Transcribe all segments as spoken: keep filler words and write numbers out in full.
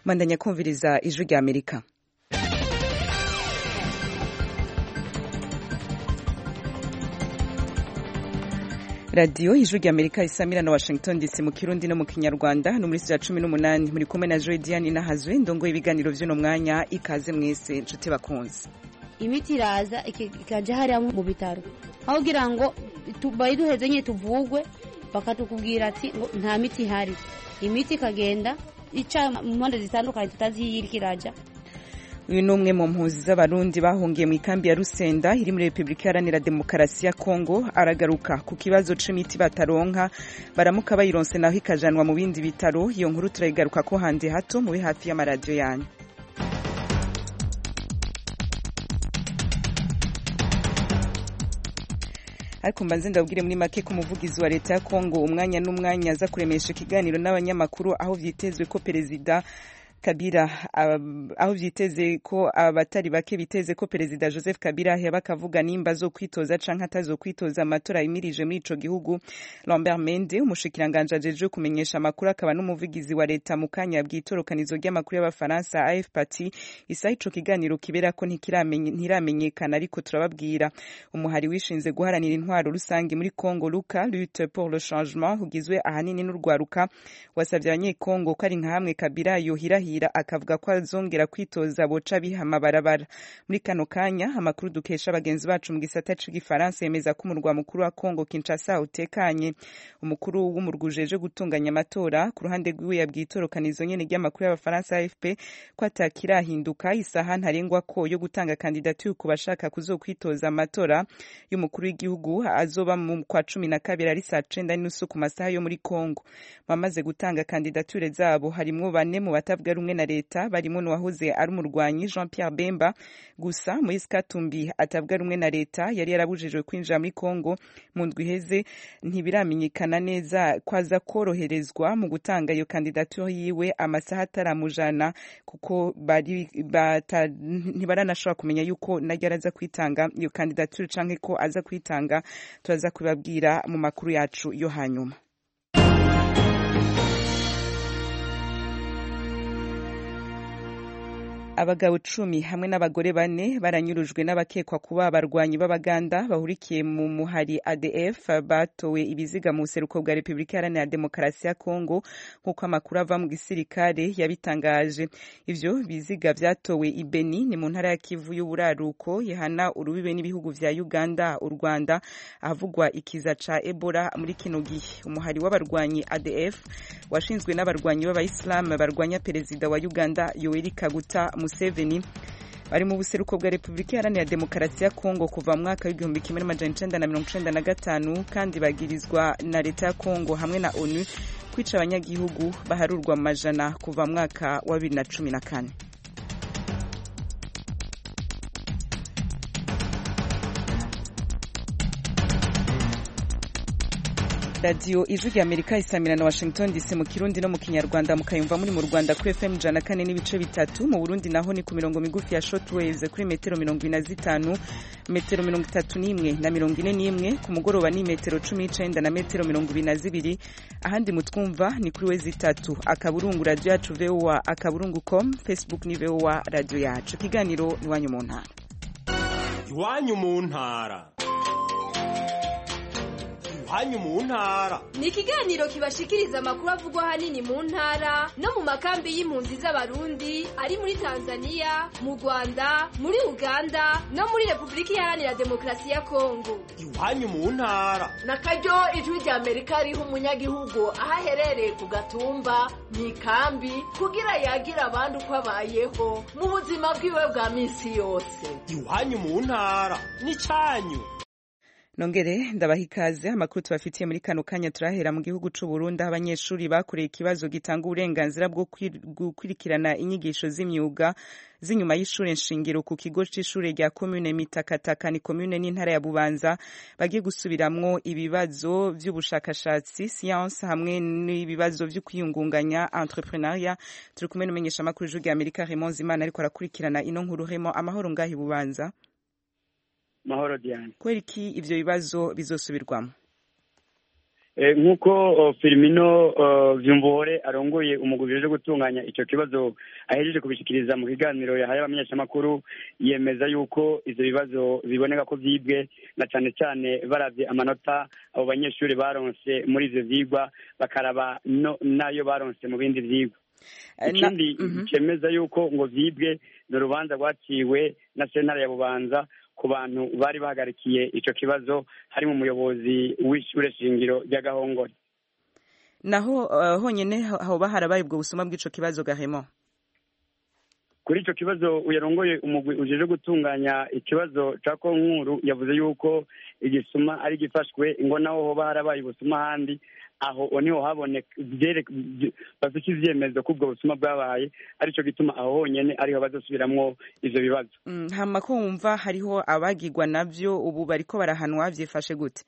Mandanya kumviriza ijwi rya Amerika. Radio ijwi rya Amerika isamira na Washington D C mu Kirundi no mu Kinyarwanda no muri saa cumi n'umunani muri kumwe na Joy Diane Nahazwe ndongo ibiganiro vy'uno mwanya ikaze mwese nshuti bakunze. Imiti iraza ikaja hariya mu bitaro aho kugira ngo bayiduheze nye tuvugwe bakatukubwira ati nta miti hari, imiti ikagenda ica mu mpande zitandukanye tutaziyirikiraja. Uyu numwe mu mpuzi z'abarundi bahungiye mu ikambi ya Rusenda iri muri Republika Iharanira Demokarasi ya Kongo aragaruka ku kibazo c'imiti bataronka baramuka bayironse naho ikajanwa mu bindi bitaro. Iyo nkuru turayigaruka ko handi hato mu hafi y'amaradio yanyu. Ariko mbanze ndabwire muri make ko umuvugizi wa leta ya Kongo umwanya n'umwanya aza kuremesha ikiganiro n'abanyamakuru aho vyitezwe ko perezida Kabila uh, aho vyiteze ko abatari uh, bake biteze ko perezida Joseph Kabila yaba kavuga nimba zo kwitoza canke atazo kwitoza amatora yimirije muri ico gihugu. Lambert Mende umushikiranganje ajeje kumenyesha amakuru akaba n'umuvugizi wa leta mu kanya bw'itorokanizo ry'amakuru y'abafaransa A F P isa ico kiganiro kibera ko ntikiramenye ntiramenyekana ariko turababwira. Umuhari wishinze guharanira intwaro rusange muri Congo Luka Lutte pour le changement hugizwe ahanini n'urwaruka wasavye abanyekongo ko ari nka hamwe Kabila yohira akavuga ko azongera kwitoza boca bihama barabara. Muri kano kanya amakuru dukesha abagenzi bacu mu gisata c'igifaransa yemeza ko umurwa mukuru wa Kongo Kinshasa utekanye. Umukuru w'umurgujeje gutunganya amatora ku ruhande rw'iwe yabwiye itorokanizo nyene ry'amakuru y'abafaransa A F P ko atakirahinduka isaha ntarengwa ko yo gutanga kandidature ku bashaka kuzokwitoza amatora y'umukuru w'igihugu azoba mu kwa cumi na kabiri ari saa cenda n'inusu ku masaha yo muri Kongo. Bamaze gutanga kandidature zabo harimwo bane mu batavuga rumwe na leta barimo n'uwahoze ari umurwanyi Jean Pierre Bemba. Gusa Moise Katumbi atavuga rumwe na leta yari yarabujijwe kwinjira muri Kongo mu ndwi iheze ntibiramenyekana neza kwaza koroherezwa mu gutanga iyo kandidature yiwe amasaha ataramujana kuko bari ntibaranashobora kumenya yuko najya araza kwitanga iyo kandidature canke ko aza kwitanga. Turaza kubabwira mu makuru yacu yo hanyuma. Abagabo cumi hamwe n'abagore bane baranyurujwe n'abakekwa kuba abarwanyi b'Abaganda bahurikiye mu muhari A D F batowe ibiziga mu seruko bwa Republika Iharanira Demokarasi ya Kongo nk'uko amakuru ava mu gisirikare yabitangaje. Ivyo biziga vyatowe i Beni ni mu ntara ya Kivu y'uburaruko yahana urubibe n'ibihugu vya Uganda, u Rwanda ahavugwa ikiza ca Ebola muri kino gihe. Umuhari w'abarwanyi A D F washinzwe n'abarwanyi b'Abayisilamu barwanya perezida wa Uganda Yoweri Kaguta Museveni bari mu buseruko bwa Republika Iharanira Demokarasi ya Kongo kuva mu mwaka w'igihumbi kimwe n'amajana icenda na mirongo icenda na gatanu kandi bagirizwa na leta ya Kongo hamwe na ONU kwica abanyagihugu baharurwa mu majana kuva mu mwaka wa bibiri na cumi na kane. Radio ijwi rya Amerika isamira na Washington D C mu Kirundi no mu Kinyarwanda mukayumva muri mu Rwanda kuri F M jana kane n'ibice bitatu, mu Burundi naho ni ku mirongo migufi ya shortwaves kuri metero mirongo ine na zitanu, metero mirongo itatu n'imwe na mirongo ine n'imwe, ku mugoroba ni metero cumi n'icenda na metero mirongo ibiri na zibiri. Ahandi mutwumva ni kuri wezi itatu akaburungu radio yacu V O A akaburungu com, Facebook ni V O A radio yacu. Kiganiro ni wanyu mu ntara. Iwanyu mu ntara. Hanyu mu ntara ni ikiganiro kibashikiriza amakuru avugwa hanini mu ntara no mu makambi y'impunzi z'abarundi ari muri Tanzania, mu Rwanda, muri Uganda no muri Republika Iharanira Demokarasi ya Kongo. Iwanyu mu ntara nakaryo ijwi rya Amerika riho umunyagihugu ahaherereye ku gatumba mu ikambi kugira yagira abandi uko abayeho mu buzima bwiwe bwa misi yose. Iwanyu mu ntara ni canyu. Nongere ndabahikaze amakuru tubafitiye muri kano kanya. Turahera mu gihugu c'u Burundi abanyeshuri bakoreye ikibazo gitanga uburenganzira bwo gukurikirana inyigisho z'imyuga z'inyuma y'ishure nshingiro ku kigo c'ishure rya commune Mitakataka ni commune n'intara ya Bubanza bagiye gusubiramwo ibibazo vy'ubushakashatsi science hamwe n'ibibazo vyo kwiyungunganya entrepreneuria. Turi kumwe n'umenyesha makuru y'ijwi rya Amerika Raymond Zimana ariko arakurikirana ino nkuru. Raymond, amahoro ngahi Bubanza? Mahoro Diane. Kweri ki ivyo bibazo bizosubirwamo? nk'uko Firmino Vyumvuhore arongoye umugwi uje gutunganya icyo kibazo ahejeje kubishikiriza mu kiganiro yahaye abamenyeshamakuru, yemeza yuko ivyo bibazo biboneka ko vyibwe na cane cyane baravye amanota abo banyeshuri baronse muri ivyo vyigwa bakaraba no nayo baronse mu bindi vyigwa. Ikindi cemeza yuko ngo vyibwe n'urubanza rwaciwe na sentare ya Bubanza ku bantu bari bahagarikiye ico kibazo harimo umuyobozi w'ishure shingiro rya Gahongore. Naho uh, honyene hoba harabaye ubwo busuma bw'ico kibazo Gahemo. Kuri ico kibazo uyarongoye umugwi ujeje gutunganya ikibazo ca Konkuru yavuze yuko igisuma ari gifashwe ngo naho hoba harabaye ubusuma handi aho oniho haboneka bafite ivyemezo ko ubwo busuma bwabaye arico gituma aho honyene ariho bazosubiramwo ivyo bibazo. Mm, hama ko wumva hariho abagirwa navyo ubu bariko barahanwa vyifashe gute?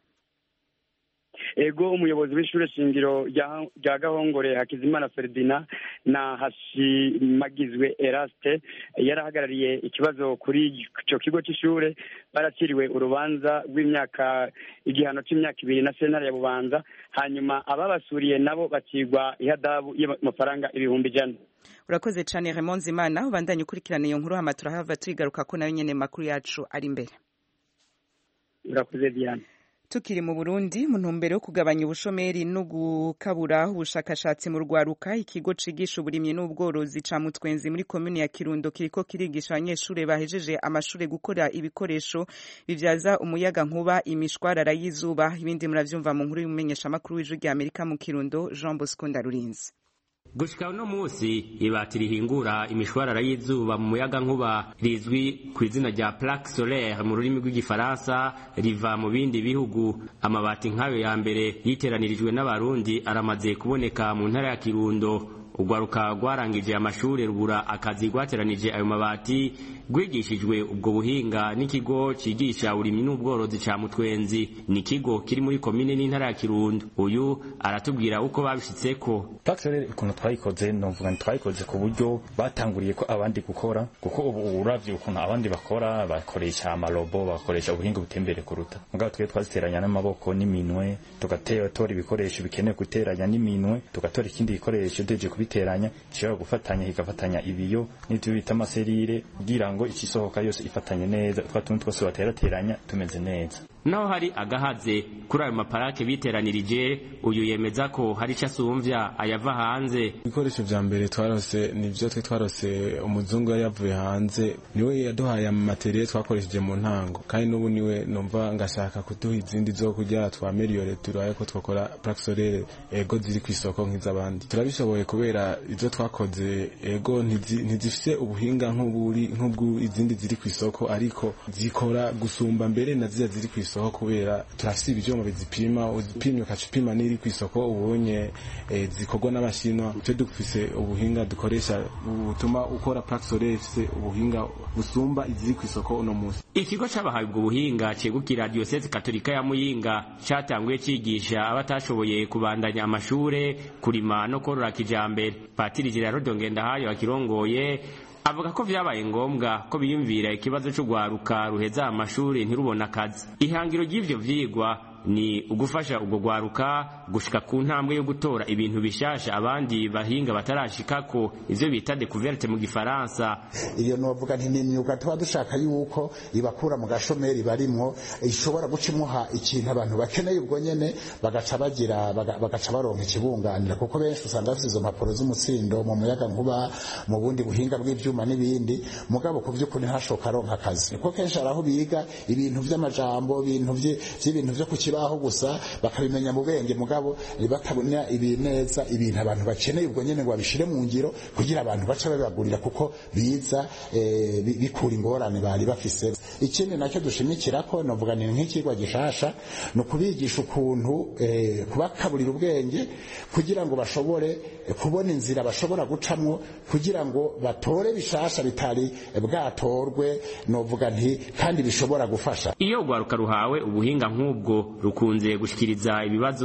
Ego umuyobozi w'ishure shingiro rya Gahongore Hakizimana Ferdinand na Hashimagizwe Eraste yarahagarariye ikibazo kuri ico kigo c'ishure baraciriwe urubanza rw'imyaka igihano c'imyaka ibiri na sentare ya Bubanza, hanyuma ababasuriye nabo bacigwa ihadabu y'amafaranga ibihumbi ijana. Urakoze cane Raymond Zimana, ubandanye ukurikirana iyo nkuru hama turahava tuyigaruka ko nayo nyene makuru yacu ari imbere. Urakoze Diane. Tukiri mu Burundi mu ntumbero yo kugabanya ubushomeri no gukabura ubushakashatsi mu rwaruka, ikigo cigisha uburimyi n'ubworozi ca Mutwenzi muri komune ya Kirundo kiriko kirigisha abanyeshure bahejeje amashure gukora ibikoresho bivyaza umuyaga nkuba imishwarara y'izuba. Ibindi muravyumva mu nkuru y'umumenyesha makuru w'ijwi rya Amerika mu Kirundo Jean Bosco Ndarurinzi. Gushika uno musi ibatiri hingura imishwarara y'izuba mu muyaga nkuba rizwi ku izina rya plaque solaire mu rurimi rw'igifaransa riva mu bindi bihugu. Amabati nkayo ya mbere yiteranirijwe n'abarundi aramaze kuboneka mu ntara ya Kirundo. Ugwaruka rwarangije amashure rubura akazi rwateranije ayo mabati rwigishijwe ubwo buhinga n'ikigo cigisha uburimyi n'ubworozi ca Mutwenzi, ni kigo kiri muri komine n'intara ya Kirundo. Uyu aratubwira uko babishitseko. Taxere ukuntu twayikoze novuga twayikoze ku buryo batanguriye ko abandi gukora, kuko ubu uravye ukuntu abandi bakora bakoresha amarobo, bakoresha ubuhinga butembere kuruta. Mugabo twe twaziteranya n'amaboko n'iminwe, tugatera tora ibikoresho bikenewe guteranya n'iminwe, tugatora ikindi gikoresho deje kubiteranya cyo gufatanya higafatanya ibiyo n'ibyo bita amaserire kugira ngo ikisohoka yose ifatanye neza, twatuntu twose baterateranya tumeze neza. Naho hari agahaze kuri ayo maparake biteranirije, uyu yemeza ko hari icyo asumvya ayava hanze. Ibikoresho vya mbere twarose nivyo twe twarose umuzungu yavuye hanze, niwe yaduhaye amateriel twakoresheje mu ntango, kandi n'ubu niwe numva ngashaka kuduha izindi zo kugira twameliore turaye ko twakora plaque solaire ego ziri kwisoko nk'izabandi. Turabishoboye kubera izo twakoze ego ntizifise ubuhinga nk'uburi nk'ubwo izindi ziri kwisoko, ariko zikora gusumba mbere na ziya ziri kwisoko kubera turafise ibyuma bizipima, uzipimye ukacipima n'iri kwisoko ubonye e, zikorwa n'abashinwa. Cyo dufise ubuhinga dukoresha butuma ukora plaque solaire ifise ubuhinga busumba iziri kwisoko uno munsi. Ikigo c'abahaye ubwo buhinga cegukira Diocese Katolika ya Muyinga catanguye cigisha abatashoboye kubandanya amashure kurima no korora kijambere. Patiri Gerard Ngendahayo akirongoye avuga ko vyabaye ngombwa ko biyumvira ikibazo cyo gwaruka ruheza amashuri ntirubona akazi. Ihangiro ry'ivyo vyigwa ni ugufasha ubwo gwaruka gushika ku ntambwe yo gutora ibintu bishasha abandi bahinga batarashikako, ivyo bita découverte mu gifaransa. Iyo novuga nti ni imyuga tuba dushaka yuko ibakura mu gashomeri barimwo, ishobora gucimuha ikintu abantu bakeneye ubwo nyene bagaca bagira bagaca baronka ikibunganira, kuko benshi usanga bafite izo mpapuro z'umutsindo mu muyaga nkuba mu bundi buhinga bw'ivyuma n'ibindi, mugabo ku vy'ukuri ntashobora aronka akazi. Kuko kenshi araho biga ibintu vy'amajambo, ibintu vy'ibintu vyo kukibaho gusa bakabimenya mu benge, mugabo batabona ibineza ibintu abantu bakeneye ubwo nyene ngo babishire mu ngiro kugira abantu baca babagurira, kuko biza e, bikura ingorane bari bafise. Ikindi nacyo dushimikira ko novuga ni nk'ikigwa gishasha no kubigisha ukuntu e, kubakaburira ubwenge kugira ngo bashobore e, kubona inzira bashobora gucamwo kugira ngo batore bishasha bitari e, bwatorwe, novuga nti kandi bishobora gufasha. Iyo gwaruka ruhawe ubuhinga nk'ubwo rukunze gushikiriza ibibazo vy'imi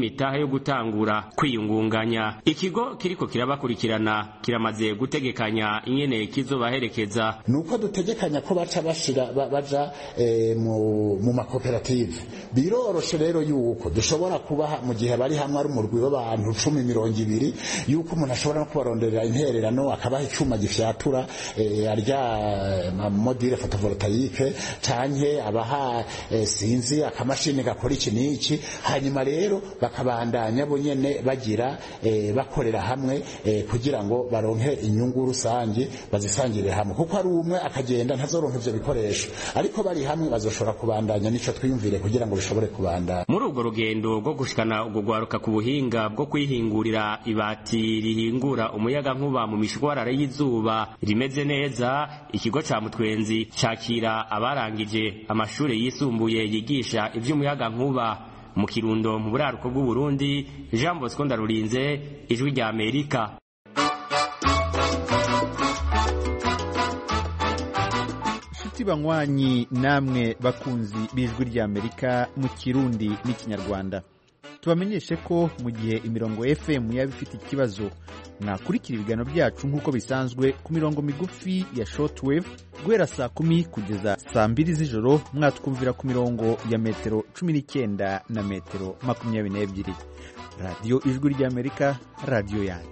n'imitahe yo gutangura kwiyungunganya. Ikigo kiriko kirabakurikirana kiramaze gutegekanya ingene kizobaherekeza. Nuko dutegekanya ko baca bashira baja e, mu, mu makoperative. Biroroshe rero yuko dushobora kubaha mu gihe bari hamwe ari umurwi w'abantu cumi mirongo ibiri yuko umuntu ashobora no kubaronderera intererano akabaha icuma gifyatura e, arya module photovoltaique canke abaha e, sinzi akamashini gakora iki niki, hanyuma rero bakabandanya bo nyene bagira e, bakorera hamwe e, kugira ngo baronke inyungu rusange bazisangire hamwe, kuko ari umwe akagenda ntazoronka ivyo bikoresho, ariko bari hamwe bazoshobora kubandanya nico twiyumvire kugira ngo bishobore kubandanya. Muri urwo rugendo rwo gushikana ubwo gwaruka ku buhinga bwo kwihingurira ibati rihingura umuyaga nkuba mu mishwarara y'izuba rimeze neza, ikigo ca Mutwenzi cakira abarangije amashure yisumbuye yigisha ivy'umuyaga nkuba mu Kirundo mu buraruko bw'u Burundi. Jean Bosco Ndarurinze, Ijwi rya Amerika. Banywanyi namwe bakunzi b'Ijwi rya Amerika mu Kirundi n'Ikinyarwanda, tubamenyeshe ko mu gihe imirongo F M yaba ifite ikibazo mwakurikira ibiganiro byacu nk'uko bisanzwe ku mirongo migufi ya shortwave guhera saa kumi kugeza saa mbiri z'ijoro, mwatwumvira ku mirongo ya metero cumi n'icyenda na metero makumyabiri n'ebyiri. Radio Ijwi rya Amerika, radio yanyu.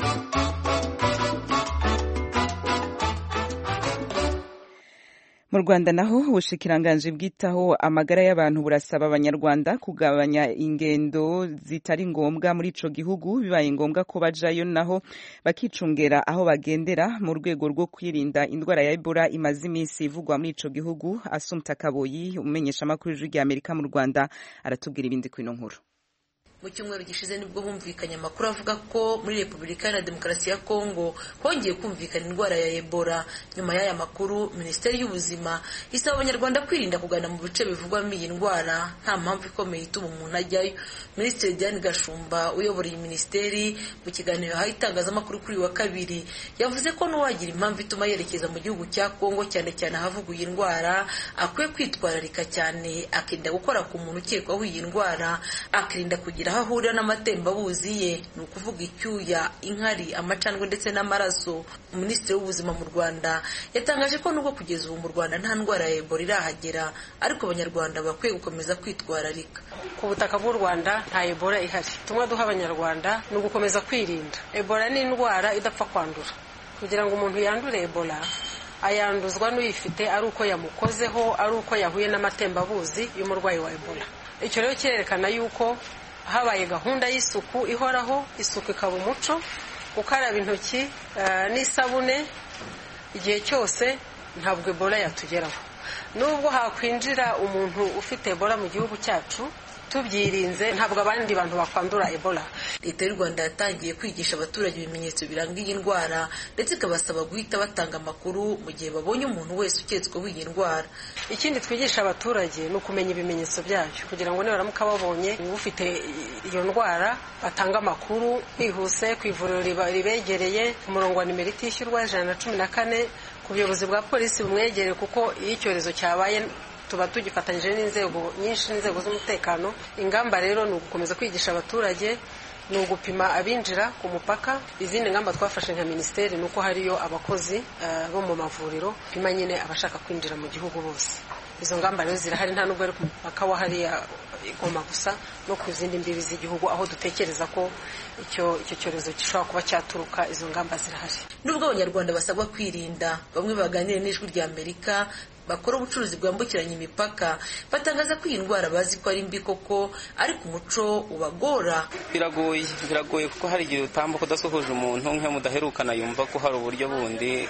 Mu Rwanda naho ubushikiranganje bwitaho amagara y'abantu burasaba abanyarwanda kugabanya ingendo zitari ngombwa muri ico gihugu, bibaye ngombwa ko bajayo naho bakicungera aho bagendera mu rwego rwo kwirinda indwara ya Ebola imaze iminsi ivugwa muri ico gihugu. Assumpta Kaboyi, umenyesha amakuru y'Ijwi rya Amerika mu Rwanda, aratubwira ibindi kwino nkuru. Mu cyumweru gishize nibwo humvikanye amakuru avuga ko muri Repubulika ya Demokarasi ya Kongo hongeye kumvikana indwara ya Ebola. Nyuma y'aya makuru, Minisiteri y'Ubuzima isaba abanyarwanda kwirinda kugana mu bice bivugwamo iyi ndwara nta mpamvu ikomeye ituma umuntu ajyayo. Minisitiri Diane Gashumba uyobora iyi minisiteri mu kiganiro yahaye itangazamakuru kuri wa kabiri yavuze ko n'uwagira impamvu ituma yerekeza mu gihugu cya Kongo cyane cyane ahavuga iyi ndwara akwiye kwitwararika cyane, akirinda gukora ku muntu ukekwaho iyi ndwara, akirinda kugira aho ahurira n'amatembabuzi ye, ni ukuvuga icyuya, inkari, amacandwe ndetse n'amaraso. Minisitiri w'Ubuzima mu Rwanda yatangaje ko nubwo kugeza ubu mu Rwanda nta ndwara ya Ebola irahagera, ariko abanyarwanda bakwiye gukomeza kwitwararika. Ku butaka bw'u Rwanda nta Ebola ihari. Tumwe duha abanyarwanda ni ugukomeza kwirinda. Ebola ni indwara idapfa kwandura. Kugira ngo umuntu yandure Ebola ayanduzwa n'uyifite ari uko yamukozeho, ari uko yahuye n'amatembabuzi y'umurwayi wa Ebola. Icyo rero cyerekana yuko habaye gahunda y'isuku ihoraho, isuku ikaba umuco, gukaraba intoki uh, n'isabune igihe cyose, ntabwo Ebola yatugeraho. Nubwo hakwinjira umuntu ufite Ebola mu gihugu cyacu, tubyirinze ntabwo abandi bantu bakwandura Ebola. Leta y'u Rwanda yatangiye kwigisha abaturage ibimenyetso biranga iyi ndwara ndetse ikabasaba guhita batanga amakuru mu gihe babonye umuntu wese uketsweho iyi ndwara. Ikindi twigisha abaturage ni ukumenya ibimenyetso byayo kugira ngo nibaramuka babonye ufite iyo ndwara batanga amakuru kwihuse ku ivuriro ribegereye, ku murongo wa nimero itishyurwa ijana na cumi na kane, ku buyobozi bwa polisi bumwegereye, kuko iyo icyorezo cyabaye tuba tugifatanyije n'inzego nyinshi, n'inzego z'umutekano. Ingamba rero ni ugukomeza kwigisha abaturage, ni ugupima abinjira ku mupaka. Izindi ngamba twafashe nka minisiteri ni uko hariyo abakozi uh, bo mu mavuriro pima nyine abashaka kwinjira mu gihugu bose. Izo ngamba rero zirahari, nta nubwo ari ku mupaka wa hariya Goma gusa, no ku zindi mbibi z'igihugu aho dutekereza ko icyo icyo cyorezo gishobora kuba cyaturuka. Izo ngamba zirahari. Nubwo abanyarwanda basabwa kwirinda, bamwe baganira n'Ijwi rya Amerika bakora ubucuruzi bwambukiranya imipaka batangaza ko iyi ndwara bazi ko ari mbi koko, ariko umuco ubagora. Biragoye biragoye kuko hari igihe utambuka udasuhuje umuntu nk'e mudaherukana yumva ko hari uburyo bundi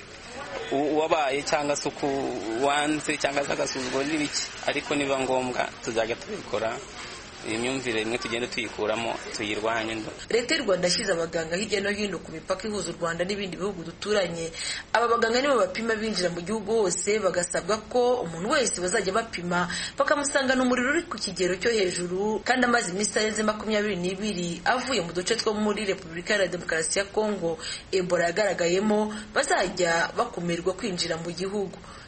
wabaye cyangwa se uko wanze cyangwa se agasuzuguro n'ibiki, ariko niba ngombwa tuzajya tubikora. Iyi myumvire imwe tugende tuyikuramo tuyirwanye. Leta y'u Rwanda yashyize abaganga hirya no hino ku mipaka ihuza u Rwanda n'ibindi bihugu duturanye. Aba baganga nibo bapima binjira mu gihugu hose, bagasabwa ko umuntu wese bazajya bapima bakamusangana umuriro uri ku kigero cyo hejuru kandi amaze iminsi arenze makumyabiri n'ibiri avuye mu duce two muri Repubulika ya Demokarasi ya Kongo Ebola yagaragayemo, bazajya bakumirwa kwinjira mu gihugu.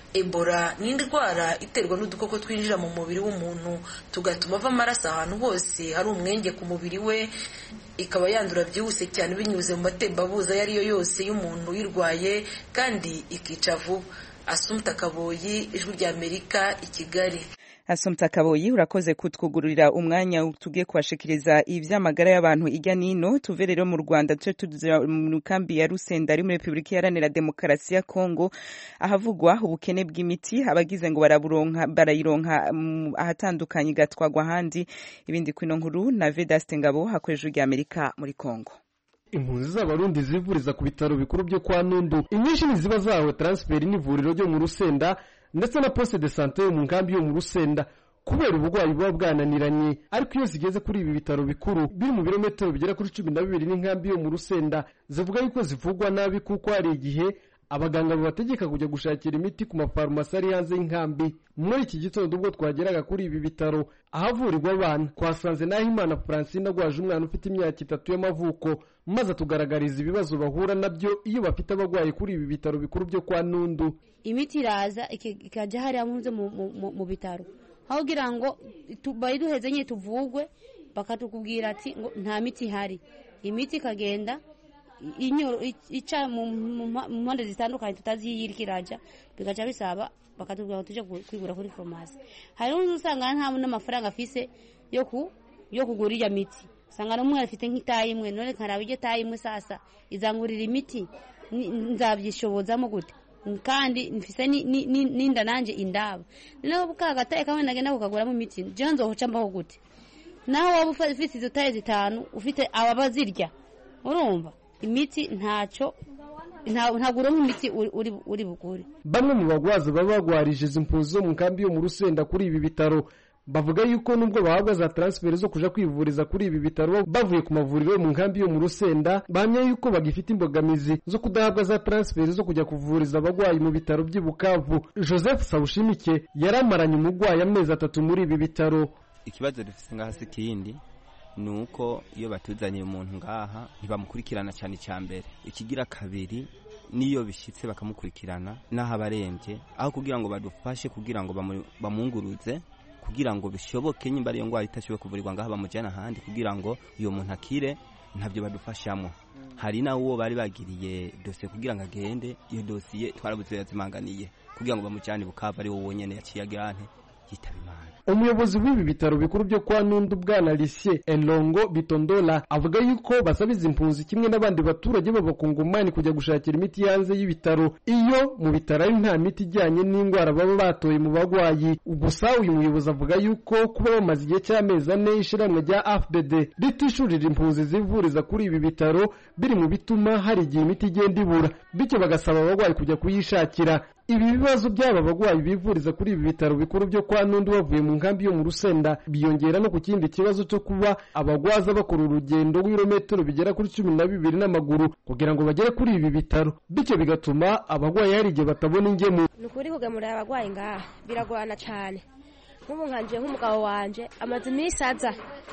Ebola ni indwara iterwa n'udukoko twinjira mu mubiri w'umuntu tugatuma ava amaraso ahantu hose hari umwenge ku mubiri we, ikaba yandura byihuse cyane binyuze mu matembabuzi ayo ariyo yose y'umuntu uyirwaye kandi ikica vuba. Assumpta Kaboyi, Ijwi ry'Amerika, i Kigali. Assumpta Kaboyi, urakoze kutwugururira umwanya tugiye kubashikiriza ivy'amagara y'abantu irya nino. Tuve rero mu Rwanda tuje tuza mu kambi ya Rusenda ari muri Republika Iharanira Demokarasi ya Kongo, ahavugwa ubukene bw'imiti, abagize ngo baraburonka barayironka ahatandukanye gatwagwa handi. Ibindi kwino nkuru na Vedaste Ngabo hakoreje irya Amerika muri Kongo. Impunzi z'abarundi zivuriza ku bitaro bikuru byo kwa Nundu, inyinshi ziba zawe transfer n'ivuriro ryo mu Rusenda ndetse na poste de santé yo mu nkambi yo mu Rusenda kubera ubugwayi buba bwananiranye. Ariko iyo zigeze kuri ibi bitaro bikuru biri mu birometero bigera kuri cumi na bibiri n'inkambi yo mu Rusenda, zivuga yuko zivugwa nabi kuko hari igihe abaganga babategeka kujya gushakira imiti ku mafarumasi ari hanze y'inkambi. Muri iki gitondo ubwo twageraga kuri ibi bitaro ahavurirwa abana, twasanze Nahimana Francine agwaje umwana ufite imyaka itatu y'amavuko, maze tugaragariza ibibazo bahura nabyo iyo bafite abagwayi kuri ibi bitaro bikuru byo kwa Nundu. Imiti iraza ikajya hariya munze mu bitaro, aho kugira ngo bayiduheze nye tuvugwe, bakatukubwira ati ngo nta miti ihari. Imiti ikagenda inyoro ica mu mpande zitandukanye tutazi yirikiraja, bigaca bisaba bakatubwira tuje kwigura kuri pharmacy. Hari umuntu usanga nta n'amafaranga afise yo ku yo kugura iya miti, usanga n'umwe afite nk'itayi imwe, none karabije tayi imwe sasa izangurira imiti nzabyishobozamo gute? Kandi mfise ninda nanje indaba niho bukagataye kamwe nagenda kukaguramo imiti je nzohoca mbaho gute? Naho waba ufite izo tayi zitanu ufite ababazirya, urumva imiti ntacyo ntagura nk'imiti uri uri bukure. Bamwe mu bagwaza baba bagwarije izi mpunzi zo mu nkambi yo mu Rusenda kuri ibi bitaro bavuga yuko nubwo bahabwa za transfer zo kuja kwivuriza kuri ibi bitaro bavuye ku mavuriro yo mu nkambi yo mu Rusenda, bamye yuko bagifite imbogamizi zo kudahabwa za transfer zo kujya kuvuriza abagwayi mu bitaro by'i Bukavu. Joseph Sawushimike yaramaranye umugwayi amezi atatu muri ibi bitaro. Ikibazo dufite ngaha si kindi nuko iyo batuzaniye umuntu ngaha ntibamukurikirana cyane cyambere. Ikigira kabiri niyo bishitse bakamukurikirana naho abarembye, aho kugira ngo badufashe kugira ngo bamunguruze kugira ngo bishoboke nyimba ari ngwara itashoboye kuvurirwa ngaha bamujana handi kugira ngo uyo muntu akire, ntabyo badufashamo. Hari na uwo bari bagiriye dosiye kugira ngo agende, iyo dosiye twarabuze yazimanganiye kugira ngo bamujane Bukavu, ari wo wonyene yaciye agante yitaba Imana. Umuyobozi w'ibi bitaro bikuru byo kwa Nundu bwana Lycée Elongo Bitondola avuga yuko basabiza impunzi kimwe n'abandi baturage b'abakongomani kujya gushakira imiti yanze y'ibitaro iyo mu bitaro ari nta miti ijyanye n'indwara baba batoye mu bagwayi. Gusa uyu muyobozi avuga yuko kuba bamaze igihe cy'amezi ane ishiramwe rya A F B D ritishurira impunzi zivuriza kuri ibi bitaro biri mu bituma hari igihe imiti igenda ibura, bityo bagasaba abagwayi kujya kuyishakira. Ibi bibazo by'aba bagwayi bivuriza kuri ibi bitaro bikuru byo kwa Nundu bavuye mu nkambi yo mu Rusenda biyongera no ku kindi kibazo cyo kuba abagwaza bakora urugendo rw'irometero bigera kuri cumi na bibiri n'amaguru kugira ngo bagere kuri ibi bitaro, bityo bigatuma abagwayi hari igihe batabona ingemu. Nukuri kugemurira abagwayi ngaha biragorana cyane. Nk'ubu nkanje nk'umugabo wanje amaze iminsi aza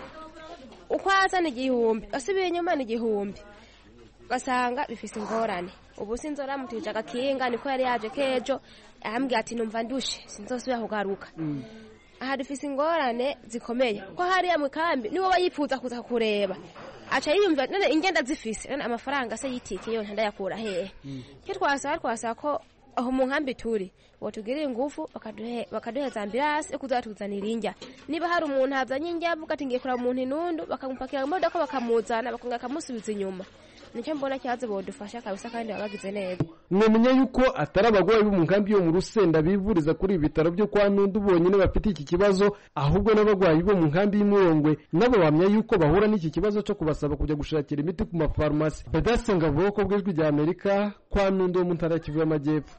uko azana igihumbi asubiye inyuma n'igihumbi, gasanga bifise ingorane. Ubu sinzora mutije agakinga niko yari yaje kejo ahambwe ati numva ndushe sinzosubira kugaruka. Mm. Aha dufise ingorane zikomeye ko hari ya mukambi niwo bayifuza kuza kureba, aca yiyumva none ingenda zifise none amafaranga se yitike yo ndayakura hehe. Mm. Cyo twasaba twasaba ko aho mu nkambi turi wotugirira ingufu bakaduhe bakaduheza ambulance yo kuzatuzanira injya. Niba hari umuntu hazanye injya avuga ati ngiye kura umuntu inundu bakamupakira mu modoka bakamuzana bakonga kamusubiza inyuma. Nicyo mbona cyaze bodufasha kabisa kandi babagize neza. Mwemenya yuko atari abagwayi bo mu nkambi yo mu Rusenda bivuriza kuri ibitaro byo kwa Nundu bonyine bafite iki kibazo, ahubwo n'abagwayi bo mu nkambi y'Umurongwe nabo bamya yuko bahura n'iki kibazo cyo kubasaba kujya gushakira imiti ku mafarumasi. Badasenga bwoko bw'Ijwi rya Amerika kwa Nundu mu ntara Kivu y'Amajyepfo.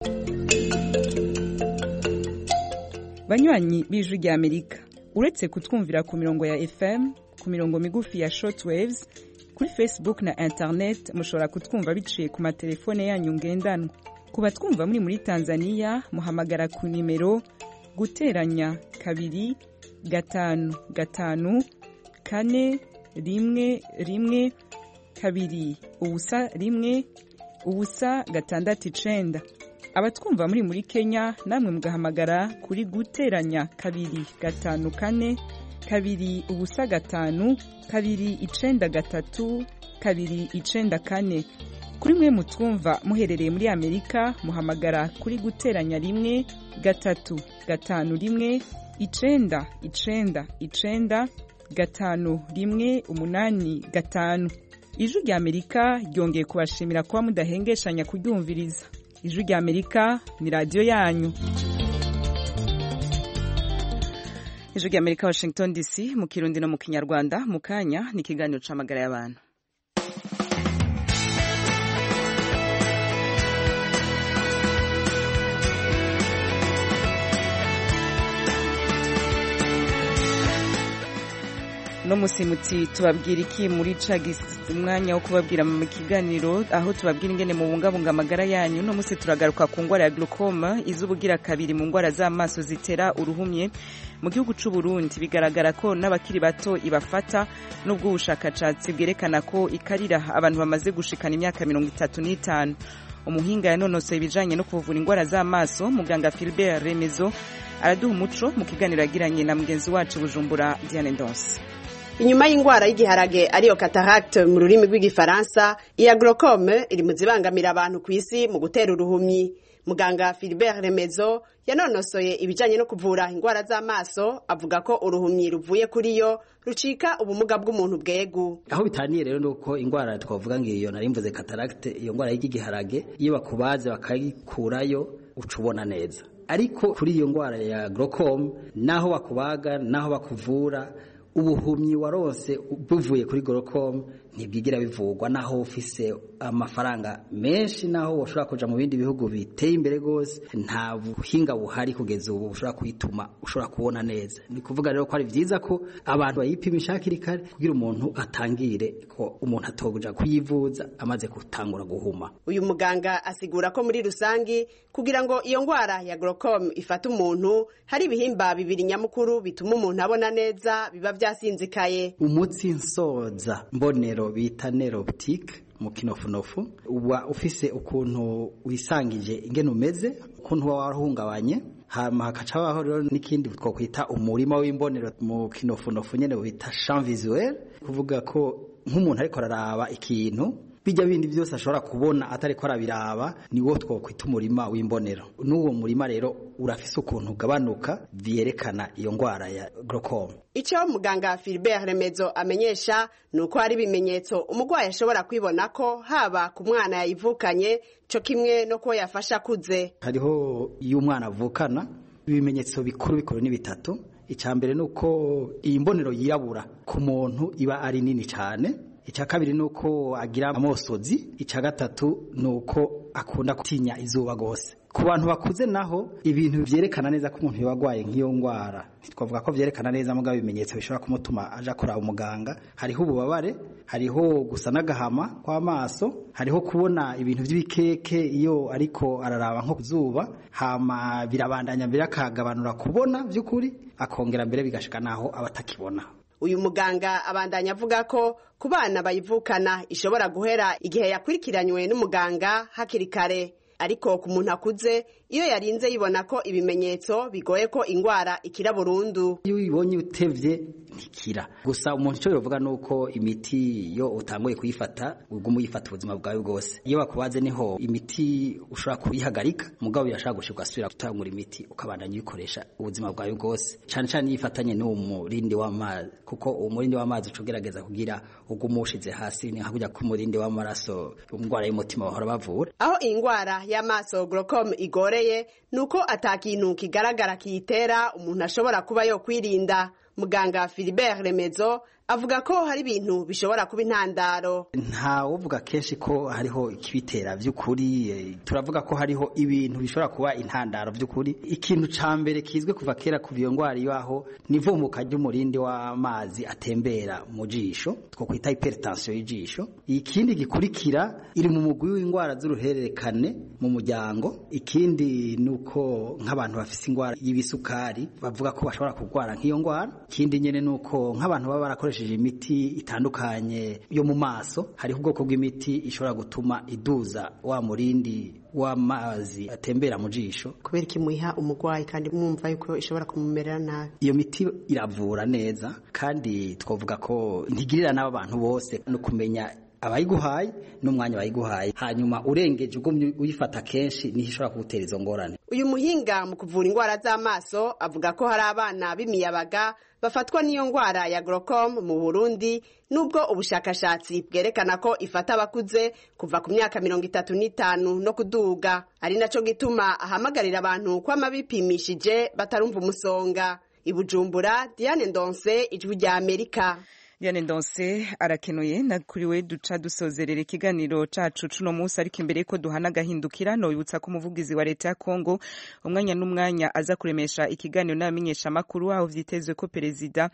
Banywanyi b'Ijwi rya Amerika, uretse kutwumvira ku mirongo ya F M, ku mirongo migufi ya shortwaves, kuri Facebook na internet mushobora kutwumva biciye ku matelefone yanyu ngendanwa. Kuba twumva muri muri Tanzania muhamagara ku nimero guteranya kabiri gatanu gatanu kane rimwe rimwe kabiri ubusa rimwe ubusa gatandatu icenda. abatwumva muri muri Kenya namwe mugahamagara kuri guteranya kabiri gatanu kane kabiri ubusa gatanu kabiri icenda gatatu kabiri icenda kane. Kuri mwe mutwumva muherereye muri Amerika muhamagara kuri guteranya rimwe gatatu gatanu rimwe icenda icenda icenda gatanu rimwe umunani gatanu. Ijwi rya Amerika ryongeye kubashimira kuba mudahengeshanya kuryumviriza. Ijwi rya Amerika ni radio yanyu. Ijwi rya Amerika, Washington D C, mu Kirundi no mu Kinyarwanda. Mu kanya ni ikiganiro c'amagara y'abantu. No musimuti tubabwira iki muri cagis umwanya wo kubabwira mu kiganiro aho tubabwira ingene mu bungabunga amagara yanyu. No musi turagaruka ku ngwara ya glaucoma izubugira kabiri mu ngwara z'amaso zitera uruhumye mu gihugu c'u Burundi. Bigaragara ko n'abakiri bato ibafata n'ubwo ubushakashatsi bwerekana ko ikarira abantu bamaze gushikana imyaka mirongo itatu n'itanu. Umuhinga yanonosoye ibijanye no kuvura ingwara z'amaso muganga Philbert Remezo araduha umuco mu kiganiro yagiranye na mugenzi wacu Bujumbura Diane Ndonse. Inyuma y'ingwara y'igiharage ariyo cataracte mu rurimi rw'igifaransa, iya glaucome iri mu zibangamira abantu ku isi mu gutera uruhumyi. Muganga Philbert Remezo yanonosoye ibijanye no kuvura ingwara z'amaso avuga ko uruhumyi ruvuye kuri yo rucika ubumuga bw'umuntu bwegu. Aho bitaniye rero nuko ingwara twavuga ngiyo narimvuze cataracte, iyo ngwara y'igiharage iyo bakubaze bakayikurayo ucubona neza. Ariko kuri iyo ngwara ya glaucome naho bakubaga naho bakuvura ubuhumyi warose buvuye kuri glaucome ntibwigira bivugwa naho ufise amafaranga menshi naho ushobora kuja mu bindi bihugu biteye imbere gose nta buhinga buhari kugeza ubu ushobora kwituma ushobora kubona neza. Ni kuvuga rero ko ari vyiza ko abantu bayipimisha hakiri kare kugira umuntu atangire ko umuntu atoguja kuyivuza amaze gutangura guhuma. Uyu muganga asigura ko muri rusangi kugira ngo iyo ngwara ya glaucome ifata umuntu hari ibihimba bibiri nyamukuru bituma umuntu abona neza biba vyasinzikaye. Umutsi nsoza mbonero bita nerve optique mu kinofunofu uba ufise ukuntu wisangije ingene umeze ukuntu warahungabanye hama hakacabaho rero n'ikindi twokwita umurima w'imbonero mu kinofunofu nyene bita champ visuel, kuvuga ko nk'umuntu ariko araraba ikintu bijya bindi byose ashobora kubona atari ko arabiraba niwo twokwita umurima w'imbonero. N'uwo murima rero urafise ukuntu gabanuka vyerekana iyo ngwara ya glaucome. Ico muganga Philbert Remezo amenyesha nuko hari bimenyetso umugwayi ashobora kwibona ko haba ku mwana yayivukanye co kimwe no ko yafasha kuze. Hariho iyo umwana avukana ibimenyetso bikuru bikuru ni bitatu. Icambere nuko iyi mbonero yirabura ku muntu iba ari nini cyane. Ica kabiri nuko agira amosozi. Ica gatatu nuko akunda kutinya izuba gose. Ku bantu bakuze naho ibintu vyerekana neza ko umuntu yagwaye nk'iyo ngwara twavuga ko vyerekana neza mugabo ibimenyetso bishobora kumutuma aja kuraba umuganga. Hariho ububabare, hariho gusa n'agahama kw'amaso, hariho kubona ibintu vy'ibikeke iyo ariko araraba nko kuzuba, hama birabandanya birakagabanura kubona vy'ukuri akongera mbere bigashika naho abatakibona. Uyu muganga abandanya avuga ko ku bana bayivukana ishobora guhera igihe yakurikiranywe n'umuganga hakiri kare, ariko ku muntu akuze iyo yarinze yibona ko ibimenyetso bigoye ko ingwara ikira burundu. Iyo ubonye utevye ntikira. Gusa umuntu cyo yovuga nuko imiti yo utanguye kuyifata ugumu yifata ubuzima bwawe bwose. Iyo bakubaze niho imiti ushobora kuyihagarika mugabo birashaka gushirwa asubira gutangura imiti ukabandanya uyikoresha ubuzima bwawe bwose. Cyane cyane yifatanye n'umurindi w'amazi kuko umurindi w'amazi ucugerageza kugira ugumushize hasi ni hakujya ku murindi w'amaraso ingwara y'umutima bahora bavura. Aho ingwara y'amaso glaucome igoreye nuko atakintu kigaragara kiyitera umuntu ashobora kuba yo kwirinda. Muganga Philbert Remezo avuga ko hari ibintu bishobora kuba intandaro. Nta uvuga kenshi ko hariho ikibitera by'ukuri, turavuga ko hariho ibintu bishobora kuba intandaro by'ukuri. Ikintu ca mbere kizwe kuva kera kuva iyo ngwara yaho nivumuka ry'umurindi w'amazi atembera mu jisho two kwita hypertension y'ijisho. Ikindi gikurikira iri mu mugwi w'ingwara z'uruhererekane mu muryango. Ikindi nuko nk'abantu bafise ingwara y'ibisukari bavuga ko bashobora kugwara nk'iyo ngwara. Ikindi nyene nuko nk'abantu baba barakoresha dukoresheje imiti itandukanye yo mu maso hariho ubwoko bw'imiti ishobora gutuma iduza wa murindi w'amazi atembera mu jisho. Kubera iki muyiha umurwayi kandi mwumva yuko ishobora kumumerera nabi? Iyo miti iravura neza kandi twavuga ko ntigirira n'abantu bose no kumenya abayiguhaye n'umwanya bayiguhaye, hanyuma urengeje ubwo uyifata kenshi niho ishobora kugutera izo ngorane. Uyu muhinga mu kuvura indwara z'amaso avuga ko hari abana b'imiyabaga bafatwa n'iyo ndwara ya glaucome mu Burundi, nubwo ubushakashatsi bwerekana ko ifata abakuze kuva ku myaka mirongo itatu n'itanu no kuduga, ari naco gituma ahamagarira abantu kwama bipimishije batarumva umusonga. I Bujumbura, Diane Ndonse, Ijwi rya Amerika. Diane Ndonse arakenuye na kuriwe duca dusozerera ikiganiro cacu cuno munsi, ariko imbere ko duhana gahindukira no yibutsa ko umuvugizi wa leta ya Kongo umwanya n'umwanya aza kuremesha ikiganiro n'abamenyesha makuru aho vyitezwe ko perezida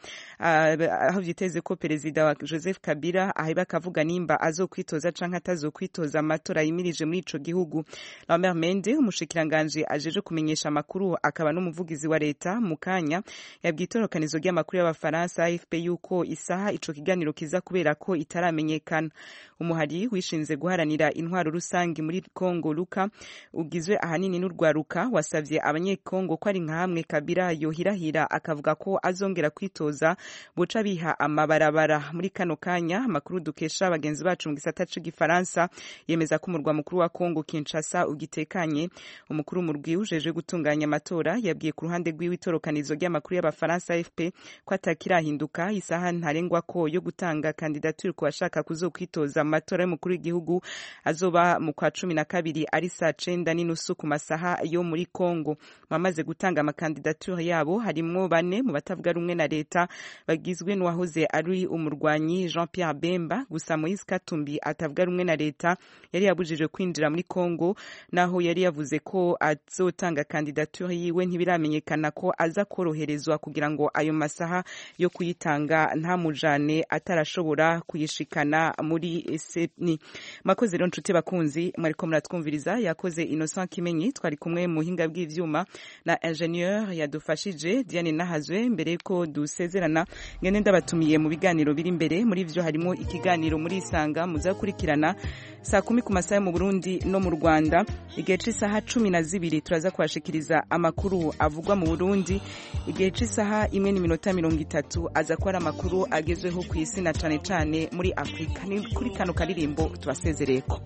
aho vyitezwe ko perezida wa Joseph Kabila ahiba kavuga nimba azokwitoza canke atazokwitoza amatora yimirije muri ico gihugu. Lambert Mende umushikiranganje ajeje kumenyesha makuru akaba n'umuvugizi wa leta mukanya yabwitorokanizo ry'amakuru y'abafaransa A F P yuko isaha ico kiganiro kiza kubera ko itaramenyekana. Umuhari wishinze guharanira intwaro rusangi muri Kongo Luka ugizwe ahanini n'urwaruka wasavye abanyekongo ko ari nka hamwe Kabila yohirahira akavuga ko azongera kwitoza boca biha amabarabara. Muri kano kanya makuru dukesha abagenzi bacu mu gisata c'igifaransa yemeza ko umurwa mukuru wa Kongo Kinshasa ugitekanye. Umukuru mu rwiujeje gutunganya amatora yabwiye ku ruhande rw'iwitorokanizo ry'amakuru y'abafaransa A F P ko atakirahinduka isaha ntarengwa ko yo gutanga kandidature ku bashaka kuzokwitoza amatora y'umukuru w'igihugu azoba mu kwa cumi na kabiri ari saa cenda n'inusu ku masaha yo muri Kongo. Bamaze gutanga amakandidature yabo harimwo bane mu batavuga rumwe na leta bagizwe n'uwahoze ari umurwanyi Jean Pierre Bemba, gusa Moise Katumbi atavuga rumwe na leta yari yabujije kwinjira muri Kongo, naho yari yavuze ko azotanga kandidature yiwe ntibiramenyekana ko aza koroherezwa kugira ngo ayo masaha yo kuyitanga nta mujane atarashobora kuyishikana muri Sepni. Makoze rero nshuti bakunzi mwariko muratwumviriza, yakoze Innocent Kimenyi, twari kumwe mu hinga bw'ivyuma na ingenieur yadufashije Diane Nahazwe. Mbere ko dusezerana ngene ndabatumiye mu biganiro biri imbere, muri vyo harimo ikiganiro muri Isanga muzakurikirana saa kumi ku masaha mu Burundi no mu Rwanda. Igihe c'isaha cumi na zibiri turaza kwashikiriza amakuru avugwa mu Burundi. Igihe c'isaha imwe n'iminota mirongo itatu aza kwara amakuru agezweho ku isi na cane cane muri Afrika. Ni kuri kano karirimbo tubasezereko.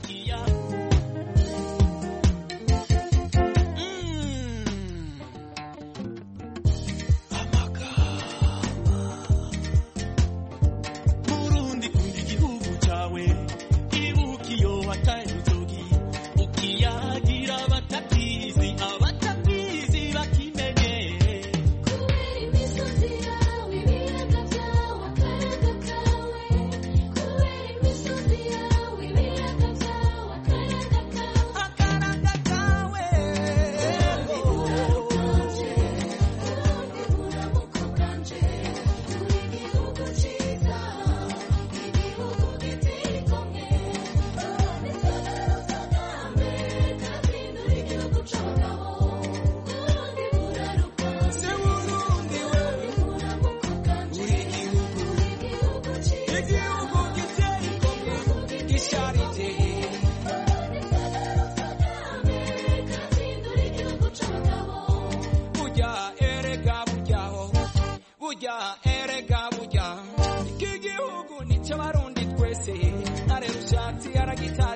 Erega burya iki gihugu ni cy'abarundi twese, nare rushatsi aragita